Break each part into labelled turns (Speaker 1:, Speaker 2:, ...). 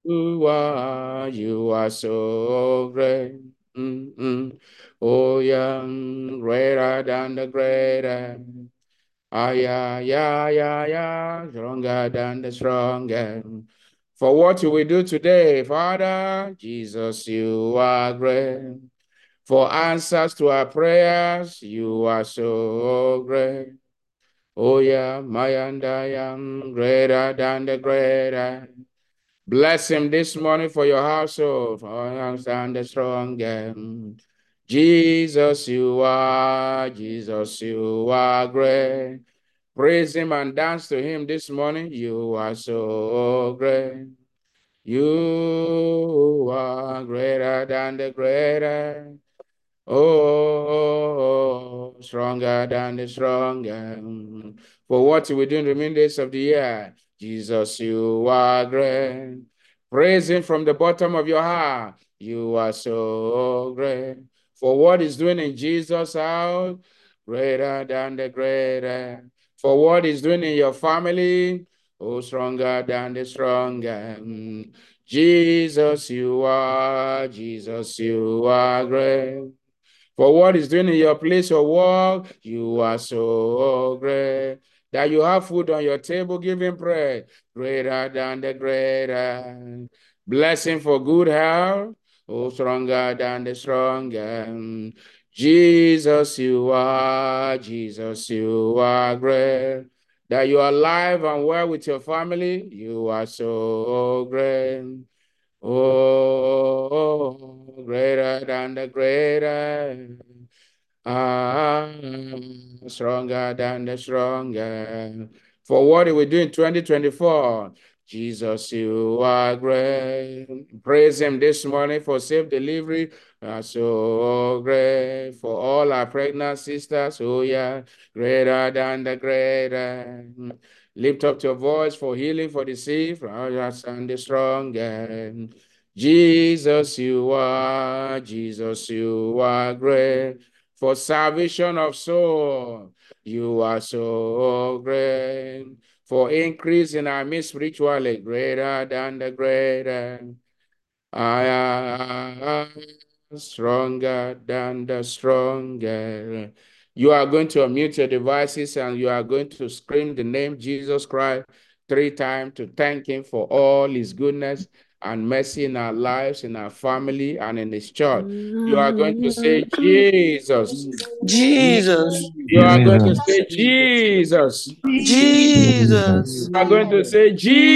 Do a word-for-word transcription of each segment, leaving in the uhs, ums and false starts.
Speaker 1: you are, you are so great. Mm-mm. Oh, yeah, greater than the greater. Ah, yeah, yeah, yeah, yeah, stronger than the strongest. For what you will do today, Father, Jesus, you are great. For answers to our prayers, you are so great. Oh, yeah, my and I am greater than the greater. Bless him this morning for your household, for us and the strongest. Jesus, you are, Jesus, you are great. Praise him and dance to him this morning. You are so great. You are greater than the greater. Oh, stronger than the stronger. For what we do in the remaining days of the year, Jesus, you are great. Praise him from the bottom of your heart. You are so great. For what he's doing in Jesus' house, greater than the greater. For what he's doing in your family, oh, stronger than the stronger. Jesus, you are, Jesus, you are great. For what is doing in your place of work, you are so great. That you have food on your table, give him praise. Greater than the greater. Blessing for good health, oh, stronger than the stronger. Jesus, you are, Jesus, you are great. That you are alive and well with your family, you are so great. Oh, greater than the greater. Ah, stronger than the stronger. For what we do in twenty twenty-four, Jesus, you are great. Praise him this morning for safe delivery. Ah, so great. For all our pregnant sisters, oh yeah, greater than the greater. Lift up your voice for healing for the sick, for us and the stronger. Jesus, you are, Jesus, you are great. For salvation of soul, you are so great. For increase in our midst spiritually, greater than the greater. I am stronger than the stronger. You are going to unmute your devices and you are going to scream the name Jesus Christ three times to thank him for all his goodness and mercy in our lives, in our family, and in his church. You are going to say, Jesus.
Speaker 2: Jesus.
Speaker 1: You are going to say, Jesus.
Speaker 2: Jesus.
Speaker 1: You are going to say,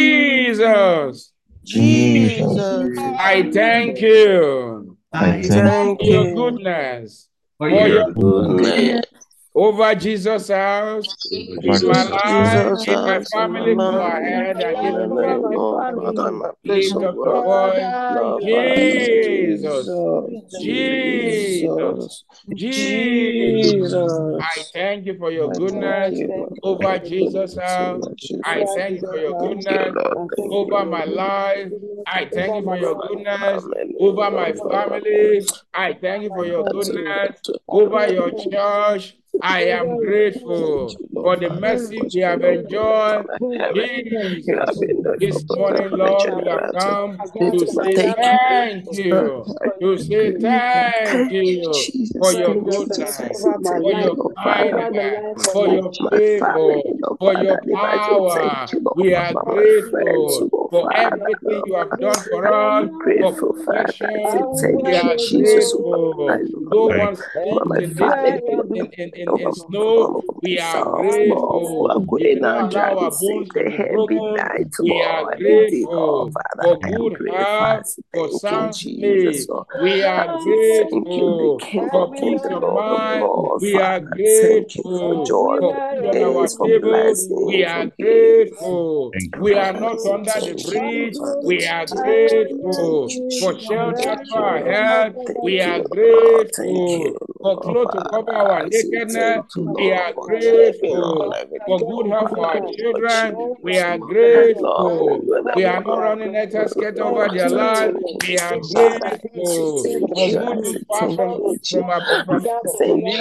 Speaker 1: Jesus.
Speaker 2: Jesus.
Speaker 1: I thank you
Speaker 2: I thank
Speaker 1: for your
Speaker 2: you
Speaker 1: goodness,
Speaker 2: for
Speaker 1: for your
Speaker 2: your goodness.
Speaker 1: over Jesus' house, in my life,
Speaker 2: Jesus
Speaker 1: in my
Speaker 2: has in my
Speaker 1: family. Go
Speaker 2: life, in my
Speaker 1: ahead and give him
Speaker 2: family,
Speaker 1: praise this
Speaker 2: Lord Father,
Speaker 1: morning.
Speaker 2: in my place
Speaker 1: Lift
Speaker 2: of
Speaker 1: up your
Speaker 2: work.
Speaker 1: voice.
Speaker 2: Lord Father,
Speaker 1: Jesus,
Speaker 2: Jesus,
Speaker 1: Jesus,
Speaker 2: Jesus,
Speaker 1: Jesus. I
Speaker 2: Jesus.
Speaker 1: thank you for your
Speaker 2: I thank
Speaker 1: goodness
Speaker 2: you, my
Speaker 1: over
Speaker 2: God.
Speaker 1: Jesus'
Speaker 2: So
Speaker 1: house.
Speaker 2: much,
Speaker 1: I
Speaker 2: Jesus.
Speaker 1: thank you for your
Speaker 2: Thank you,
Speaker 1: goodness
Speaker 2: Lord. Thank
Speaker 1: over
Speaker 2: you.
Speaker 1: my life. I thank you for your goodness
Speaker 2: Family,
Speaker 1: over my
Speaker 2: Lord Father.
Speaker 1: family. I thank you for your goodness over your church. I am grateful
Speaker 2: You, Lord
Speaker 1: for the
Speaker 2: Father,
Speaker 1: mercy
Speaker 2: because
Speaker 1: we
Speaker 2: for
Speaker 1: have
Speaker 2: your goodness
Speaker 1: enjoyed.
Speaker 2: on my parents. You have
Speaker 1: Jesus,
Speaker 2: been there for
Speaker 1: this
Speaker 2: both
Speaker 1: morning,
Speaker 2: of my
Speaker 1: Lord, we have
Speaker 2: children. So
Speaker 1: come
Speaker 2: need
Speaker 1: to
Speaker 2: to
Speaker 1: say
Speaker 2: thank you.
Speaker 1: thank you, to say thank
Speaker 2: Thank you,
Speaker 1: you for
Speaker 2: Jesus.
Speaker 1: your
Speaker 2: Thank you, Jesus.
Speaker 1: goodness,
Speaker 2: Thank
Speaker 1: for
Speaker 2: you,
Speaker 1: your
Speaker 2: Lord Father.
Speaker 1: kindness, for
Speaker 2: My,
Speaker 1: your
Speaker 2: my
Speaker 1: favor,
Speaker 2: family, Lord
Speaker 1: for
Speaker 2: Father,
Speaker 1: your
Speaker 2: they might say thank
Speaker 1: power.
Speaker 2: you, Lord
Speaker 1: We are
Speaker 2: Father. My friends,
Speaker 1: grateful
Speaker 2: Lord
Speaker 1: for
Speaker 2: Father,
Speaker 1: everything you
Speaker 2: Lord.
Speaker 1: have done for us,
Speaker 2: I'm
Speaker 1: for
Speaker 2: grateful, Father. I say
Speaker 1: protection. We
Speaker 2: thank you,
Speaker 1: are
Speaker 2: Jesus.
Speaker 1: grateful.
Speaker 2: I
Speaker 1: No
Speaker 2: remember
Speaker 1: one
Speaker 2: for
Speaker 1: sleeps
Speaker 2: my
Speaker 1: in this in,
Speaker 2: family,
Speaker 1: in,
Speaker 2: Lord.
Speaker 1: in, in, in, in snow. We are
Speaker 2: Myself, Lord,
Speaker 1: grateful.
Speaker 2: for
Speaker 1: You
Speaker 2: going
Speaker 1: do not
Speaker 2: out
Speaker 1: allow
Speaker 2: driving
Speaker 1: our
Speaker 2: safe
Speaker 1: bones to
Speaker 2: the
Speaker 1: be
Speaker 2: heavy
Speaker 1: broken.
Speaker 2: night,
Speaker 1: We are
Speaker 2: Lord, every day, Lord
Speaker 1: grateful
Speaker 2: Father.
Speaker 1: for
Speaker 2: I am
Speaker 1: good
Speaker 2: grateful. I
Speaker 1: health,
Speaker 2: say
Speaker 1: for
Speaker 2: thank you,
Speaker 1: sound
Speaker 2: Jesus,
Speaker 1: sleep.
Speaker 2: Lord.
Speaker 1: We are
Speaker 2: I say thank you, the
Speaker 1: grateful
Speaker 2: King of
Speaker 1: for
Speaker 2: Kings,
Speaker 1: peace
Speaker 2: the
Speaker 1: of
Speaker 2: Lord of
Speaker 1: mind.
Speaker 2: Lords,
Speaker 1: We are
Speaker 2: Father. Thank you for
Speaker 1: grateful
Speaker 2: joy,
Speaker 1: for
Speaker 2: for
Speaker 1: food on our
Speaker 2: peace, for
Speaker 1: table. We
Speaker 2: blessing, for
Speaker 1: are
Speaker 2: gifts.
Speaker 1: grateful. We are
Speaker 2: Father, I
Speaker 1: not
Speaker 2: say
Speaker 1: under the
Speaker 2: thank you,
Speaker 1: bridge.
Speaker 2: Father.
Speaker 1: We are
Speaker 2: Thank
Speaker 1: grateful
Speaker 2: you,
Speaker 1: for
Speaker 2: Jesus.
Speaker 1: shelter
Speaker 2: Thank
Speaker 1: for
Speaker 2: you,
Speaker 1: our
Speaker 2: Lord.
Speaker 1: head. We
Speaker 2: Thank
Speaker 1: are
Speaker 2: you, Lord. Thank
Speaker 1: grateful
Speaker 2: you,
Speaker 1: for
Speaker 2: Lord.
Speaker 1: clothes to cover
Speaker 2: Father,
Speaker 1: our
Speaker 2: I say
Speaker 1: nakedness.
Speaker 2: thank you,
Speaker 1: We
Speaker 2: Lord,
Speaker 1: are
Speaker 2: for keeping on
Speaker 1: grateful
Speaker 2: everything.
Speaker 1: for good health for our
Speaker 2: Lord
Speaker 1: children. We
Speaker 2: Jesus,
Speaker 1: are
Speaker 2: Lord, for
Speaker 1: grateful. We are not
Speaker 2: whatever.
Speaker 1: running a skirt over
Speaker 2: Lord,
Speaker 1: their
Speaker 2: so
Speaker 1: life.
Speaker 2: thank you,
Speaker 1: We are
Speaker 2: Father. I say
Speaker 1: grateful
Speaker 2: thank
Speaker 1: for
Speaker 2: you.
Speaker 1: good
Speaker 2: I
Speaker 1: to
Speaker 2: say
Speaker 1: pass
Speaker 2: thank
Speaker 1: from
Speaker 2: you,
Speaker 1: from
Speaker 2: Jesus.
Speaker 1: from, from, from
Speaker 2: Thank you,
Speaker 1: near.
Speaker 2: Lord.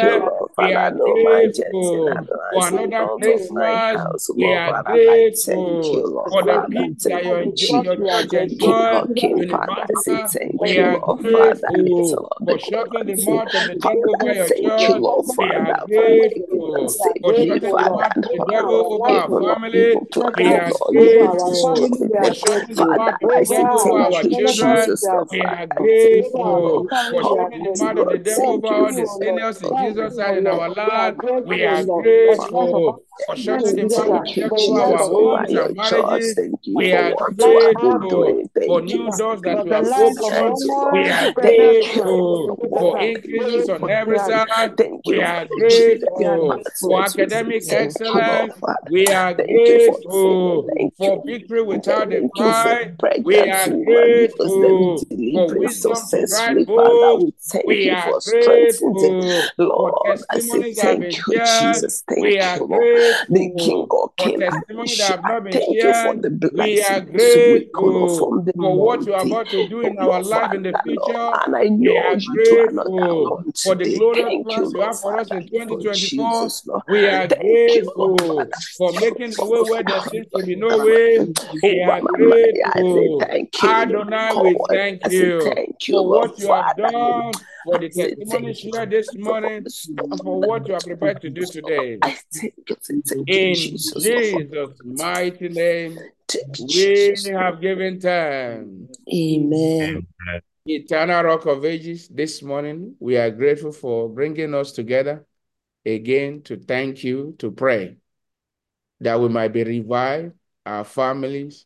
Speaker 1: We are
Speaker 2: Father, no my jet in
Speaker 1: grateful for
Speaker 2: advance,
Speaker 1: another
Speaker 2: Lord of my
Speaker 1: Christmas.
Speaker 2: house,
Speaker 1: We
Speaker 2: Lord
Speaker 1: are
Speaker 2: Father, I thank you,
Speaker 1: grateful
Speaker 2: Lord
Speaker 1: for the
Speaker 2: Father,
Speaker 1: peace that
Speaker 2: thank
Speaker 1: your,
Speaker 2: you,
Speaker 1: enjo- your
Speaker 2: Jesus.
Speaker 1: church
Speaker 2: King
Speaker 1: enjoyed
Speaker 2: of King,
Speaker 1: during the
Speaker 2: Father, I say
Speaker 1: Passover.
Speaker 2: thank
Speaker 1: We
Speaker 2: you,
Speaker 1: are
Speaker 2: Lord Father,
Speaker 1: grateful
Speaker 2: little of the
Speaker 1: for shutting the
Speaker 2: Comansi.
Speaker 1: mouth of the devil
Speaker 2: Father,
Speaker 1: over
Speaker 2: I
Speaker 1: your
Speaker 2: thank you,
Speaker 1: church.
Speaker 2: Lord
Speaker 1: We are
Speaker 2: Father, for making us
Speaker 1: grateful for
Speaker 2: safely,
Speaker 1: shutting the
Speaker 2: Father,
Speaker 1: mouth of the devil over our
Speaker 2: evil, not
Speaker 1: family.
Speaker 2: evil
Speaker 1: We
Speaker 2: plans,
Speaker 1: are
Speaker 2: Lord, not
Speaker 1: grateful for
Speaker 2: destroyed.
Speaker 1: shutting the
Speaker 2: Father,
Speaker 1: mouth of the
Speaker 2: I say
Speaker 1: devil over
Speaker 2: thank
Speaker 1: our
Speaker 2: you,
Speaker 1: children.
Speaker 2: Jesus, Lord
Speaker 1: We
Speaker 2: Father,
Speaker 1: are
Speaker 2: I thank you,
Speaker 1: grateful
Speaker 2: Lord
Speaker 1: for shutting the
Speaker 2: Almighty
Speaker 1: mouth of the
Speaker 2: God,
Speaker 1: devil
Speaker 2: thank
Speaker 1: over
Speaker 2: you,
Speaker 1: all the seniors in
Speaker 2: Lord
Speaker 1: Jesus' side in our
Speaker 2: Father,
Speaker 1: land. We are
Speaker 2: Father.
Speaker 1: grateful for shutting the mouth of
Speaker 2: Thank
Speaker 1: the
Speaker 2: you,
Speaker 1: devil over
Speaker 2: Jesus,
Speaker 1: our
Speaker 2: over
Speaker 1: homes
Speaker 2: your
Speaker 1: and
Speaker 2: church.
Speaker 1: marriages.
Speaker 2: Thank you
Speaker 1: We
Speaker 2: for
Speaker 1: are
Speaker 2: what you are
Speaker 1: grateful
Speaker 2: doing.
Speaker 1: for
Speaker 2: Thank you
Speaker 1: new
Speaker 2: for
Speaker 1: doors that you
Speaker 2: giving
Speaker 1: have
Speaker 2: us
Speaker 1: opened.
Speaker 2: strength,
Speaker 1: We
Speaker 2: Lord.
Speaker 1: are
Speaker 2: Thank you
Speaker 1: grateful for
Speaker 2: for
Speaker 1: increases on every
Speaker 2: God.
Speaker 1: side.
Speaker 2: Thank
Speaker 1: We
Speaker 2: you for
Speaker 1: are
Speaker 2: the kingdom
Speaker 1: grateful for
Speaker 2: advancements. We say
Speaker 1: academic
Speaker 2: thank you, Lord
Speaker 1: excellence.
Speaker 2: Father.
Speaker 1: We are
Speaker 2: Thank you for saving.
Speaker 1: grateful
Speaker 2: Thank
Speaker 1: for
Speaker 2: you.
Speaker 1: victory without a
Speaker 2: Thank you for
Speaker 1: fight. We
Speaker 2: pregnant
Speaker 1: are
Speaker 2: woman. Give us them
Speaker 1: grateful for
Speaker 2: delivering
Speaker 1: wisdom to write
Speaker 2: successfully, Father.
Speaker 1: books.
Speaker 2: We thank
Speaker 1: We
Speaker 2: you
Speaker 1: are
Speaker 2: for strengthening them.
Speaker 1: grateful for
Speaker 2: Lord, I say
Speaker 1: testimonies that have
Speaker 2: thank
Speaker 1: been
Speaker 2: you,
Speaker 1: shared.
Speaker 2: Jesus. Thank
Speaker 1: We are
Speaker 2: you, Lord. The King
Speaker 1: grateful
Speaker 2: of
Speaker 1: for
Speaker 2: Kings,
Speaker 1: testimonies that have
Speaker 2: I
Speaker 1: not been
Speaker 2: thank you for
Speaker 1: shared.
Speaker 2: the
Speaker 1: We are
Speaker 2: blessing this week, oh Lord,
Speaker 1: grateful
Speaker 2: from the
Speaker 1: for what you are
Speaker 2: Monday.
Speaker 1: about to do
Speaker 2: Oh
Speaker 1: in our
Speaker 2: Lord,
Speaker 1: life in the
Speaker 2: Father, Lord.
Speaker 1: future.
Speaker 2: And I
Speaker 1: We
Speaker 2: know
Speaker 1: are
Speaker 2: you do another
Speaker 1: grateful
Speaker 2: one
Speaker 1: for the
Speaker 2: today.
Speaker 1: glorious
Speaker 2: Thank you,
Speaker 1: plans you
Speaker 2: Lord,
Speaker 1: have for us in
Speaker 2: Father, for
Speaker 1: twenty twenty-four.
Speaker 2: Jesus, Lord.
Speaker 1: We are
Speaker 2: Thank you, Lord,
Speaker 1: grateful for making the way where there seems to be no way. We are
Speaker 2: I say
Speaker 1: grateful.
Speaker 2: thank you.
Speaker 1: Adonai, we
Speaker 2: God,
Speaker 1: thank
Speaker 2: I say
Speaker 1: you
Speaker 2: thank you,
Speaker 1: for
Speaker 2: Lord
Speaker 1: what you have
Speaker 2: Father.
Speaker 1: done, for
Speaker 2: I
Speaker 1: the
Speaker 2: say
Speaker 1: testimony
Speaker 2: thank you
Speaker 1: shared this
Speaker 2: for
Speaker 1: morning,
Speaker 2: the storm.
Speaker 1: and for what you are prepared to do today.
Speaker 2: I thank you, thank you,
Speaker 1: In
Speaker 2: Jesus, Lord.
Speaker 1: Jesus' mighty name,
Speaker 2: Thank you,
Speaker 1: we
Speaker 2: Jesus.
Speaker 1: have given time.
Speaker 2: Amen.
Speaker 1: Eternal Rock of Ages, this morning, we are grateful for bringing us together again to thank you, to pray that we might be revived, our families,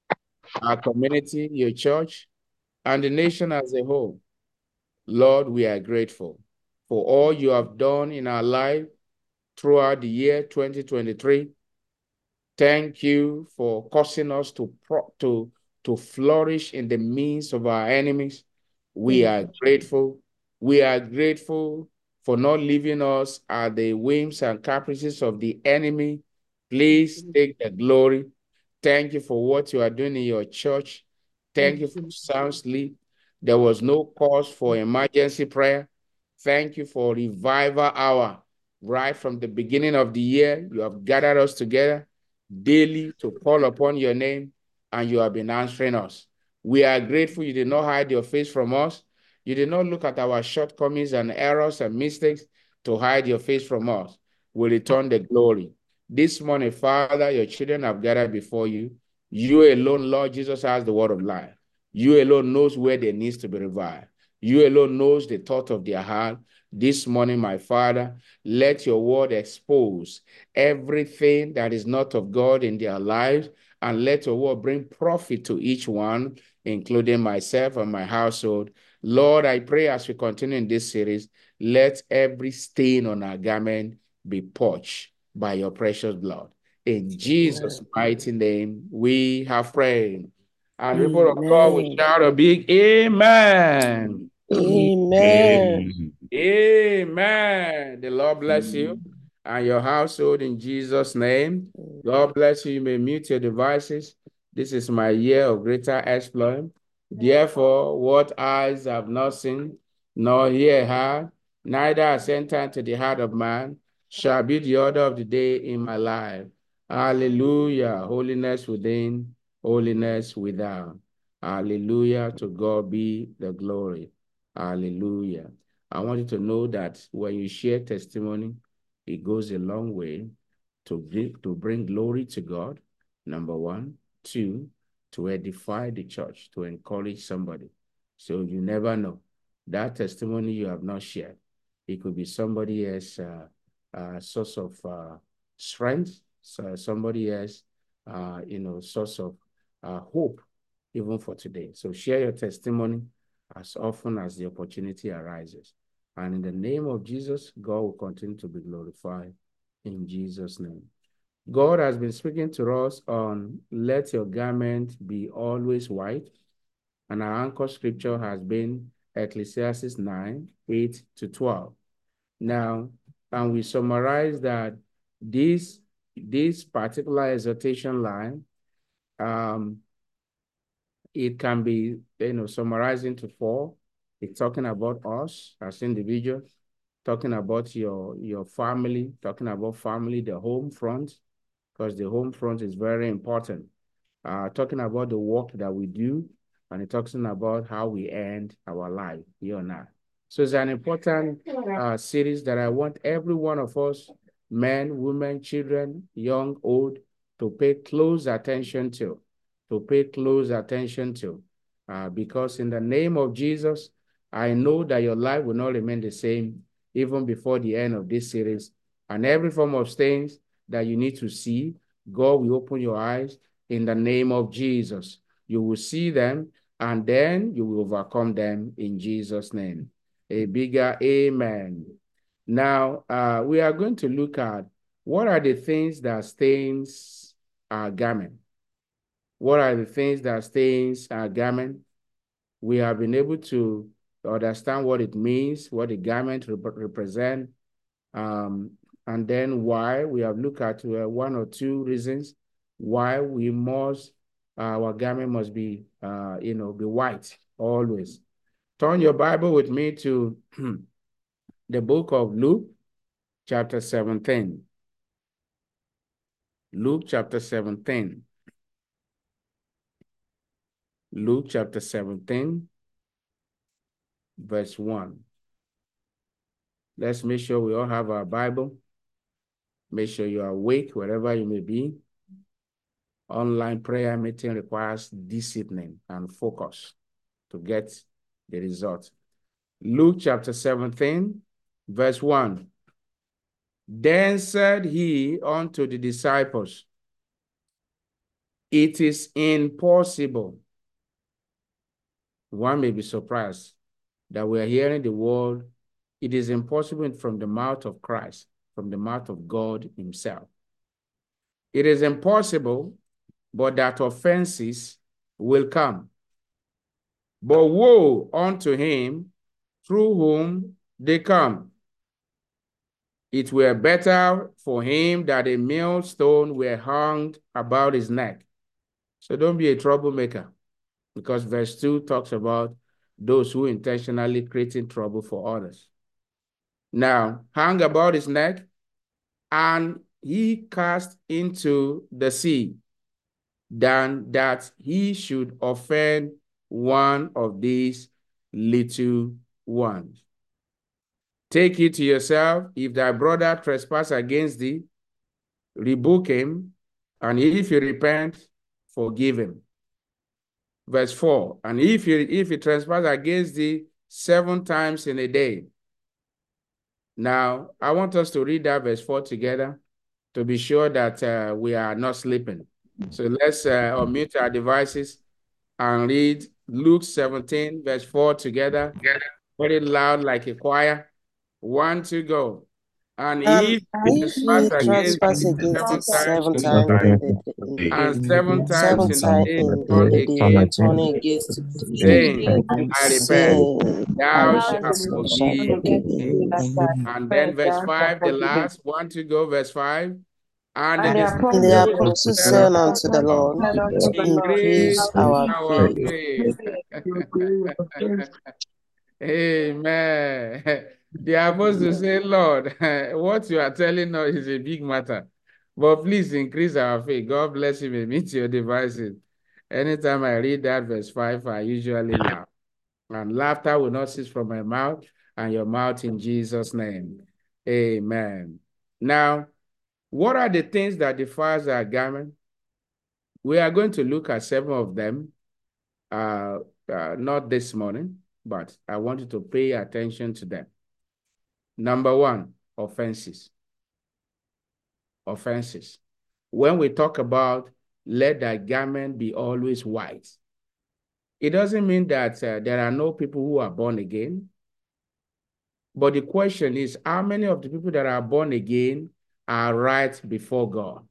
Speaker 1: our community, your church, and the nation as a whole. Lord, we are grateful for all you have done in our life throughout the year twenty twenty-three. Thank you for causing us to, pro to, to flourish in the midst of our enemies. We are grateful. We are grateful for not leaving us at the whims and caprices of the enemy. Please take the glory. Thank you for what you are doing in your church. Thank you for sound sleep. There was no cause for emergency prayer. Thank you for revival hour. Right from the beginning of the year, you have gathered us together daily to call upon your name, and you have been answering us. We are grateful you did not hide your face from us. You did not look at our shortcomings and errors and mistakes to hide your face from us. We return the glory. This morning, Father, your children have gathered before you. You alone, Lord Jesus, has the word of life. You alone knows where there needs to be revived. You alone knows the thought of their heart. This morning, my Father, let your word expose everything that is not of God in their lives, and let your word bring profit to each one, including myself and my household. Lord, I pray as we continue in this series, let every stain on our garment be purged by your precious blood. In Jesus' mighty name, we have prayed. And people of God will shout a big amen.
Speaker 2: Amen.
Speaker 1: Amen. The Lord bless you and your household in Jesus' name. God bless you. You may mute your devices. This is my year of greater exploit. Therefore, what eyes have not seen, nor ear heard, neither has entered into the heart of man, shall be the order of the day in my life. Hallelujah. Holiness within, holiness without. Hallelujah. To God be the glory. Hallelujah. I want you to know that when you share testimony, it goes a long way to bring, to bring glory to God, number one. Two, to edify the church, to encourage somebody. So you never know. That testimony you have not shared, it could be somebody else's uh, uh, source of uh, strength, so somebody else, uh, you know, source of uh, hope, even for today. So share your testimony as often as the opportunity arises. And in the name of Jesus, God will continue to be glorified in Jesus' name. God has been speaking to us on let your garment be always white. And our anchor scripture has been Ecclesiastes nine, eight to twelve. Now, and we summarize that this, this particular exhortation line, um, it can be, you know, summarized into four. It's talking about us as individuals, talking about your, your family, talking about family, the home front, because the home front is very important. Uh, talking about the work that we do, and it's talking about how we end our life here on earth. So it's an important uh, series that I want every one of us, men, women, children, young, old, to pay close attention to, to pay close attention to, uh, because in the name of Jesus, I know that your life will not remain the same even before the end of this series. And every form of things that you need to see, God will open your eyes in the name of Jesus. You will see them, and then you will overcome them in Jesus' name. A bigger amen. Now, uh, we are going to look at what are the things that stains our garment. What are the things that stains our garment? We have been able to understand what it means, what the garment rep represent, um, and then why. We have looked at uh, one or two reasons why we must, uh, our garment must be, uh, you know, be white always. Turn your Bible with me to the book of Luke, chapter seventeen. Luke chapter seventeen. Luke chapter seventeen, verse one. Let's make sure we all have our Bible. Make sure you are awake wherever you may be. Online prayer meeting requires discipline and focus to get the result. Luke chapter seventeen, verse one. Then said he unto the disciples, it is impossible. One may be surprised that we are hearing the word, it is impossible from the mouth of Christ, from the mouth of God himself. It is impossible, but that offenses will come. But woe unto him through whom they come. It were better for him that a millstone were hung about his neck. So don't be a troublemaker, because verse two talks about those who intentionally creating trouble for others. Now, hung about his neck, and he cast into the sea, than that he should offend one of these little ones. Take it to yourself, if thy brother trespass against thee, rebuke him, and if he repent, forgive him. Verse four, and if he, if he trespass against thee seven times in a day. Now, I want us to read that verse four together to be sure that uh, we are not sleeping. So let's uh, unmute our devices and read Luke seventeen, verse four together. Very loud like a choir. One to go. And
Speaker 2: And
Speaker 1: if
Speaker 2: if he trespass
Speaker 1: you
Speaker 2: against thee
Speaker 1: seven
Speaker 2: seven
Speaker 1: times in
Speaker 2: times
Speaker 1: a day,
Speaker 2: in the day,
Speaker 1: and seven times
Speaker 2: seven
Speaker 1: in
Speaker 2: times
Speaker 1: a day,
Speaker 2: in
Speaker 1: turn
Speaker 2: the day,
Speaker 1: again,
Speaker 2: turn against thee,
Speaker 1: saying, I repent,
Speaker 2: saying, I
Speaker 1: thou shalt
Speaker 2: repent, thou shalt
Speaker 1: forgive
Speaker 2: forgive
Speaker 1: him.
Speaker 2: him.
Speaker 1: And then verse five, the last one to go, verse five. And the
Speaker 2: And the
Speaker 1: disciples
Speaker 2: apostles
Speaker 1: said
Speaker 2: said
Speaker 1: unto
Speaker 2: unto the Lord,
Speaker 1: increase
Speaker 2: increase our
Speaker 1: our
Speaker 2: faith.
Speaker 1: faith. Amen. The apostles say, Lord, what you are telling us is a big matter, but please increase our faith. God bless you. May meet your devices. Anytime I read that verse five, I usually laugh. And laughter will not cease from my mouth and your mouth in Jesus' name. Amen. Now, what are the things that defiles our garment? We are going to look at seven of them, uh, uh, not this morning, but I want you to pay attention to them. Number one, offenses. Offenses. When we talk about let thy garment be always white, it doesn't mean that uh, there are no people who are born again. But the question is, how many of the people that are born again are right before God?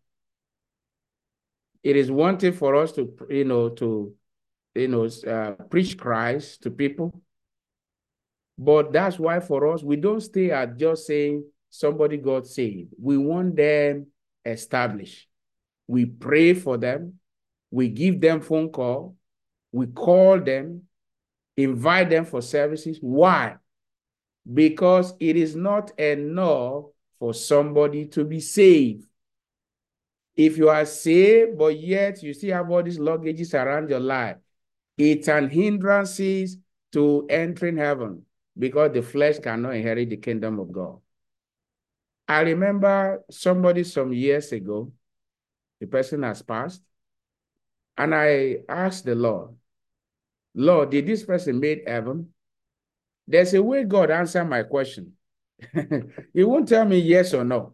Speaker 1: It is one thing for us to, you know, to, you know, uh, preach Christ to people. But that's why for us, we don't stay at just saying somebody got saved. We want them established. We pray for them. We give them phone call. We call them, invite them for services. Why? because it is not enough for somebody to be saved. If you are saved, but yet you still have all these luggages around your life, it's an hindrance to entering heaven because the flesh cannot inherit the kingdom of God. I remember somebody some years ago, the person has passed, and I asked the Lord, Lord, did this person make heaven? There's a way God answered my question. He won't tell me yes or no.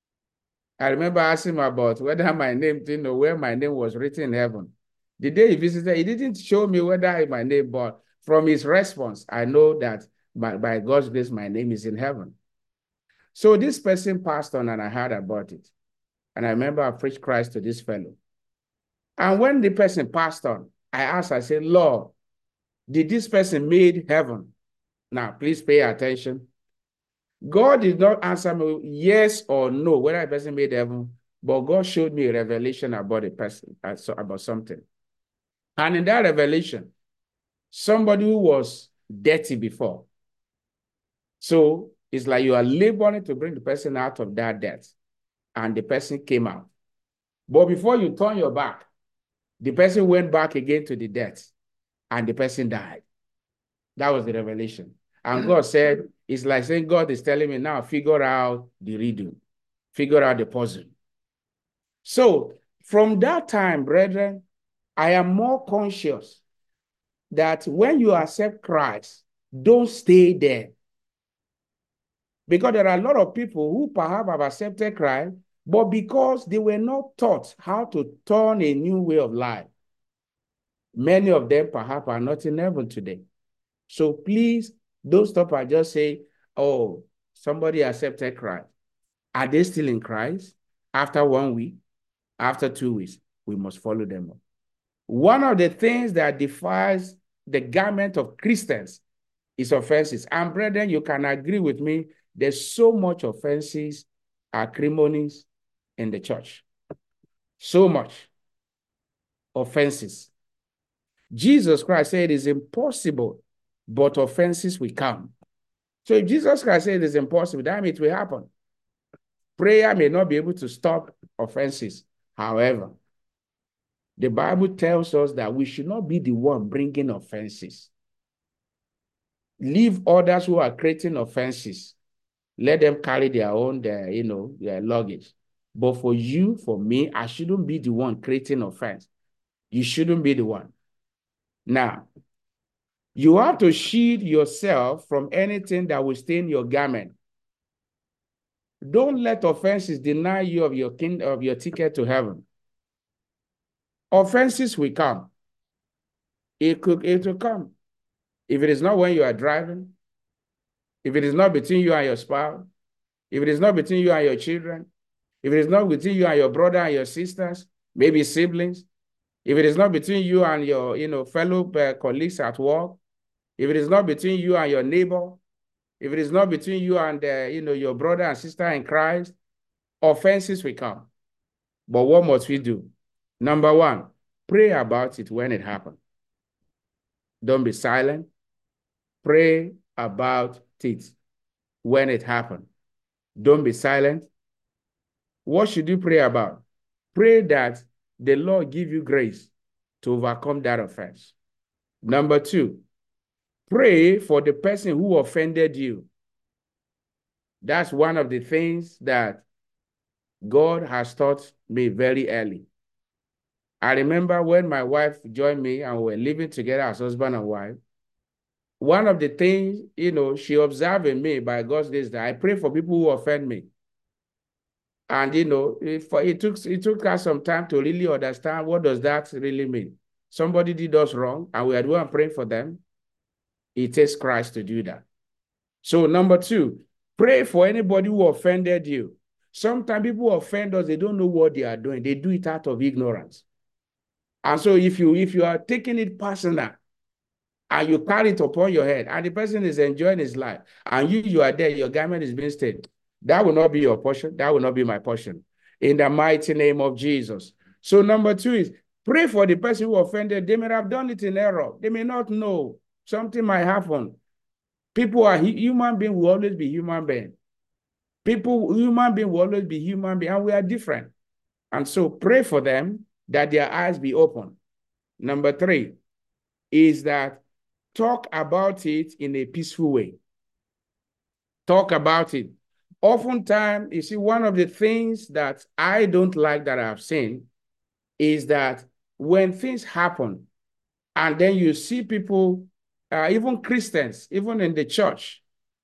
Speaker 1: I remember asking him about whether my name, you know, where my name was written in heaven. The day he visited, he didn't show me whether my name, but from his response, I know that by, by God's grace, my name is in heaven. So this person passed on and I heard about it. And I remember I preached Christ to this fellow. And when the person passed on, I asked, I said, Lord, did this person made heaven? Now, please pay attention. God did not answer me yes or no, whether a person made heaven, but God showed me a revelation about a person, about something. And in that revelation, somebody who was dirty before. So it's like you are laboring to bring the person out of that debt. And the person came out. But before you turn your back, the person went back again to the debt. And the person died. That was the revelation. And God said, it's like saying God is telling me now, figure out the redo. Figure out the puzzle. So from that time, brethren, I am more conscious that when you accept Christ, don't stay there. Because there are a lot of people who perhaps have accepted Christ, but because they were not taught how to turn a new way of life, many of them perhaps are not in heaven today. So please don't stop and just say, oh, somebody accepted Christ. Are they still in Christ? After one week, after two weeks, we must follow them up. One of the things that defies the garment of Christians is offenses. And brethren, you can agree with me, there's so much offenses, acrimonies in the church. So much offenses. Jesus Christ said it is impossible, but offenses will come. So if Jesus Christ said it is impossible, that means it will happen. Prayer may not be able to stop offenses. However, the Bible tells us that we should not be the one bringing offenses. Leave others who are creating offenses. Let them carry their own, their, you know, their luggage. But for you, for me, I shouldn't be the one creating offense. You shouldn't be the one. Now, you have to shield yourself from anything that will stain your garment. Don't let offenses deny you of your king, of your ticket to heaven. Offenses will come. It could, it will come. If it is not when you are driving, if it is not between you and your spouse, if it is not between you and your children, if it is not between you and your brother and your sisters, maybe siblings, if it is not between you and your, you know, fellow uh, colleagues at work, if it is not between you and your neighbor, if it is not between you and, uh, you know, your brother and sister in Christ, offenses will come. But what must we do? Number one, pray about it when it happens. Don't be silent. Pray about it when it happens. Don't be silent. What should you pray about? Pray that the Lord give you grace to overcome that offense. Number two, pray for the person who offended you. That's one of the things that God has taught me very early. I remember when my wife joined me and we were living together as husband and wife, one of the things, you know, she observed in me by God's grace that I pray for people who offend me. And, you know, it, it, took, it took us some time to really understand what does that really mean. Somebody did us wrong and we are doing praying for them. It takes Christ to do that. So number two, pray for anybody who offended you. Sometimes people offend us, they don't know what they are doing. They do it out of ignorance. And so if you, if you are taking it personal and you carry it upon your head and the person is enjoying his life and you, you are there, your garment is being stained, that will not be your portion. That will not be my portion. In the mighty name of Jesus. So number two is pray for the person who offended. They may have done it in error. They may not know. Something might happen. People are human beings, will always be human beings. People, human beings will always be human beings, and we are different. And so pray for them that their eyes be open. Number three is that talk about it in a peaceful way. Talk about it. Oftentimes, you see, one of the things that I don't like that I've seen is that when things happen, and then you see people, uh, even Christians, even in the church,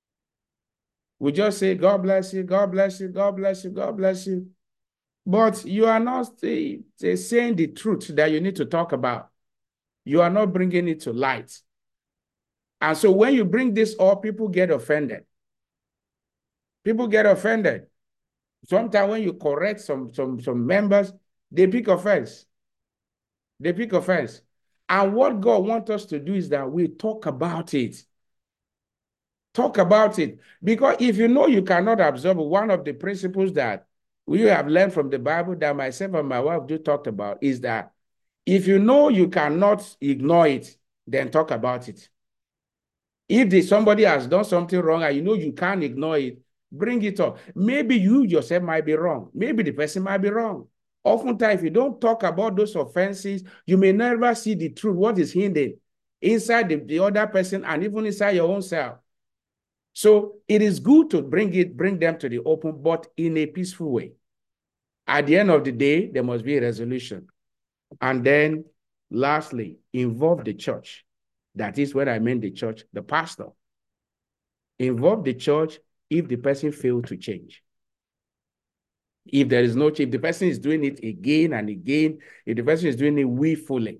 Speaker 1: we just say, God bless you, God bless you, God bless you, God bless you. But you are not uh, saying the truth that you need to talk about. You are not bringing it to light. And so when you bring this up, people get offended. People get offended. Sometimes when you correct some, some, some members, they pick offense. They pick offense. And what God wants us to do is that we talk about it. Talk about it. Because if you know you cannot absorb, one of the principles that we have learned from the Bible that myself and my wife do talked about is that if you know you cannot ignore it, then talk about it. If the, somebody has done something wrong and you know you can't ignore it, bring it up. Maybe you yourself might be wrong. Maybe the person might be wrong. Oftentimes, if you don't talk about those offenses, you may never see the truth, what is hidden inside the, the other person and even inside your own self. So it is good to bring it, bring them to the open, but in a peaceful way. At the end of the day, there must be a resolution. And then lastly, involve the church. That is what I mean the church, the pastor. Involve the church if the person failed to change. If there is no change, if the person is doing it again and again, if the person is doing it willfully,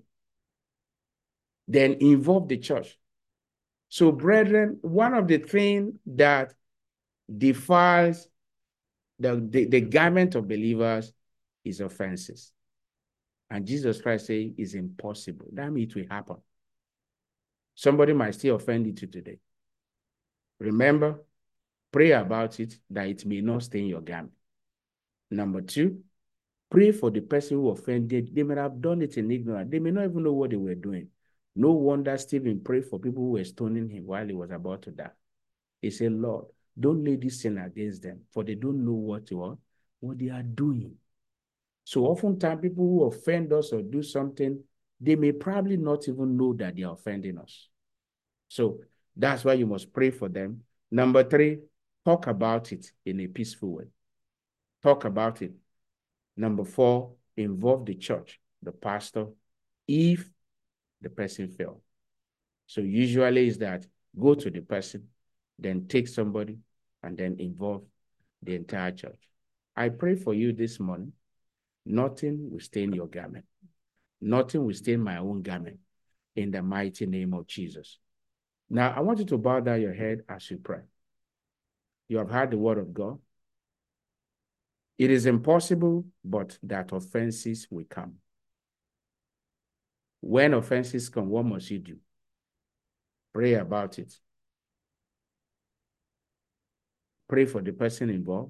Speaker 1: then involve the church. So, brethren, one of the things that defiles the, the, the garment of believers is offenses. And Jesus Christ said it's impossible. That means it will happen. Somebody might still offend you today. Remember, pray about it that it may not stay in your garment. Number two, pray for the person who offended. They may have done it in ignorance. They may not even know what they were doing. No wonder Stephen prayed for people who were stoning him while he was about to die. He said, Lord, don't lay this sin against them, for they don't know what, what, what they are doing. So oftentimes people who offend us or do something, they may probably not even know that they are offending us. So that's why you must pray for them. Number three, talk about it in a peaceful way. Talk about it. Number four, involve the church, the pastor, if the person failed. So usually is that go to the person, then take somebody, and then involve the entire church. I pray for you this morning. Nothing will stain your garment. Nothing will stain my own garment in the mighty name of Jesus. Now, I want you to bow down your head as you pray. You have heard the word of God. It is impossible, but that offenses will come. When offenses come, what must you do? Pray about it. Pray for the person involved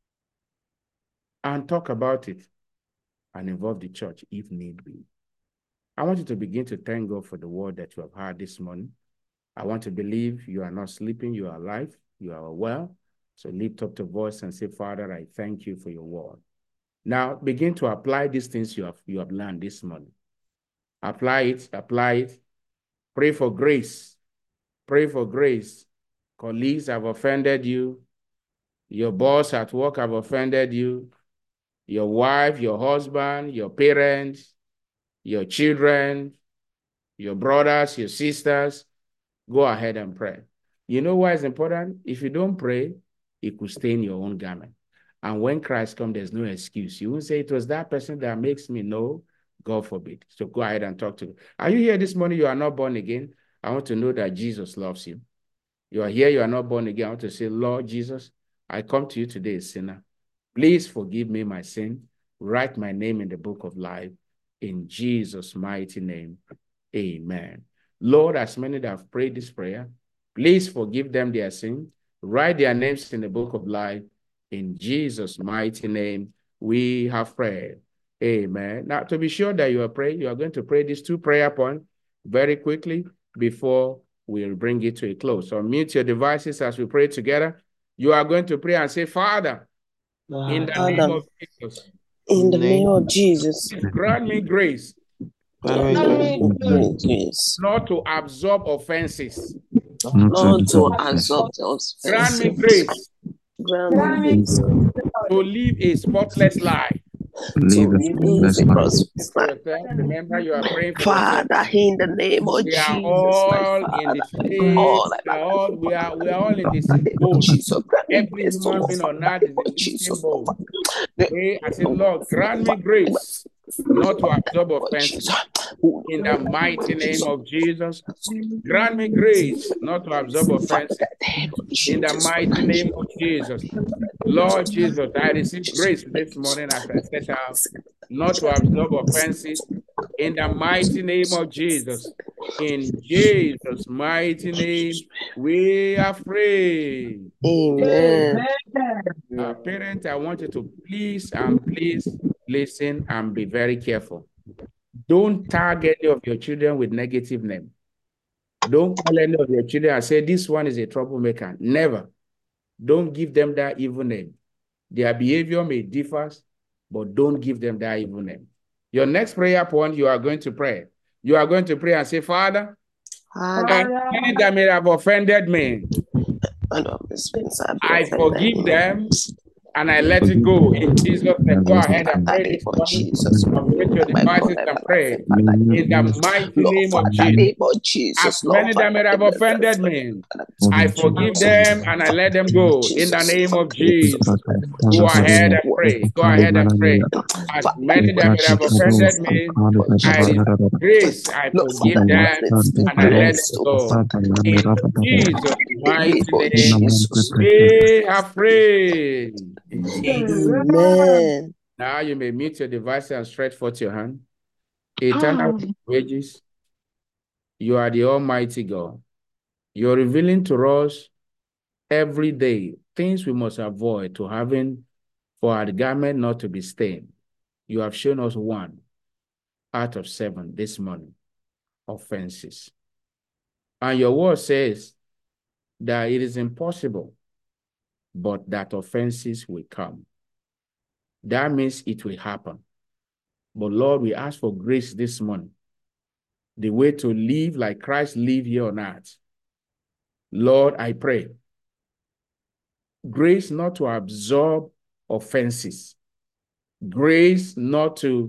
Speaker 1: and talk about it and involve the church if need be. I want you to begin to thank God for the word that you have heard this morning. I want to believe you are not sleeping, you are alive, you are well. So lift up the voice and say, Father, I thank you for your word. Now begin to apply these things you have, you have learned this morning. Apply it, apply it. Pray for grace. Pray for grace. Colleagues have offended you. Your boss at work have offended you. Your wife, your husband, your parents, your children, your brothers, your sisters. Go ahead and pray. You know why it's important? If you don't pray, it could stain your own garment. And when Christ comes, there's no excuse. You won't say it was that person that makes me know. God forbid. So go ahead and talk to me. Are you here this morning? You are not born again. I want to know that Jesus loves you. You are here. You are not born again. I want to say, Lord Jesus, I come to you today, a sinner. Please forgive me my sin. Write my name in the book of life. In Jesus' mighty name, amen. Lord, as many that have prayed this prayer, please forgive them their sin. Write their names in the book of life. In Jesus' mighty name, we have prayed. Amen. Now, to be sure that you are praying, you are going to pray these two prayer points very quickly before we'll bring it to a close. So mute your devices as we pray together. You are going to pray and say, Father, in the
Speaker 2: Father,
Speaker 1: name of Jesus,
Speaker 2: in the name of Jesus,
Speaker 1: grant me grace
Speaker 2: grace,
Speaker 1: not to absorb offenses.
Speaker 2: not to absorb those
Speaker 1: Grant me
Speaker 2: offenses.
Speaker 1: grace
Speaker 2: Grant me grace
Speaker 1: to live a spotless life.
Speaker 2: to live a prosperous
Speaker 1: For
Speaker 2: life.
Speaker 1: yourself, remember you are praying for yourself.
Speaker 2: Father, in the name of
Speaker 1: We are
Speaker 2: Jesus, my
Speaker 1: all in
Speaker 2: Father,
Speaker 1: the same.
Speaker 2: all
Speaker 1: We are all, we are, we are all in the
Speaker 2: in
Speaker 1: same
Speaker 2: the name
Speaker 1: boat.
Speaker 2: of Jesus, grant me
Speaker 1: Every
Speaker 2: grace to
Speaker 1: human being on earth is in the same
Speaker 2: Jesus,
Speaker 1: boat.
Speaker 2: the-
Speaker 1: Pray, I say, Lord, grant me grace not to absorb offenses. In the mighty name of Jesus, grant me grace not to absorb offenses. In the mighty name of Jesus, Lord Jesus, I receive grace this morning as I set out not to absorb offenses. In the mighty name of Jesus, in Jesus' mighty name, we are free.
Speaker 2: Amen.
Speaker 1: Uh, parents, I want you to please and please listen and be very careful. Don't tag any of your children with negative name. Don't call any of your children and say, this one is a troublemaker. Never. Don't give them that evil name. Their behavior may differ, but don't give them that evil name. Your next prayer point, you are going to pray. You are going to pray and say, Father, any that may have offended me, I forgive them and I let it go. In Jesus' name, go ahead and pray this morning. Unmute your devices and pray. In the mighty name of Jesus. As many that may have offended me, I forgive them and I let them go. In the name of Jesus. Go ahead and pray. Go ahead and pray. As many that may have offended me, I receive grace. I forgive them and I let them go. In Jesus' mighty name, we are free.
Speaker 2: Amen.
Speaker 1: Now you may mute your device and stretch forth your hand. Eternal wages, you are the Almighty God. You're revealing to us every day things we must avoid to having for our garment not to be stained. You have shown us one out of seven this morning, offenses. And your word says that it is impossible, but that offenses will come. That means it will happen. But Lord, we ask for grace this morning, the way to live like Christ lived here on earth. Lord, I pray, grace not to absorb offenses, grace not to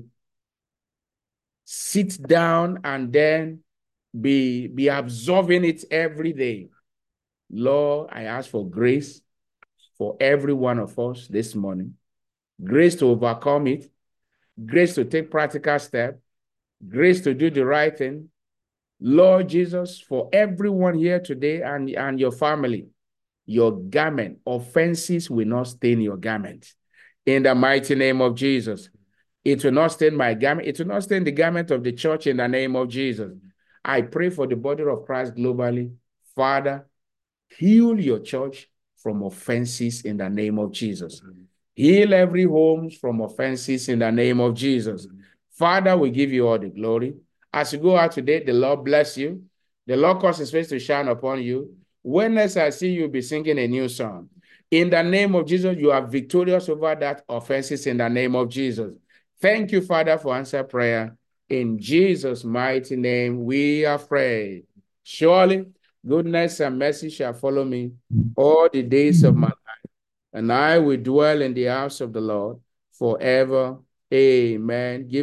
Speaker 1: sit down and then be, be absorbing it every day. Lord, I ask for grace for every one of us this morning, grace to overcome it, grace to take practical steps, grace to do the right thing. Lord Jesus, for everyone here today and, and your family, your garment, offenses will not stain your garment. In the mighty name of Jesus, it will not stain my garment. It will not stain the garment of the church in the name of Jesus. I pray for the body of Christ globally. Father, heal your church from offenses in the name of Jesus. Heal every home from offenses in the name of Jesus. Father, we give you all the glory. As you go out today, the Lord bless you. The Lord cause his face to shine upon you. When next I see you, be singing a new song. In the name of Jesus, you are victorious over that offenses in the name of Jesus. Thank you, Father, for answer prayer. In Jesus' mighty name, we are prayed. Surely, goodness and mercy shall follow me all the days of my life, and I will dwell in the house of the Lord forever. Amen. Give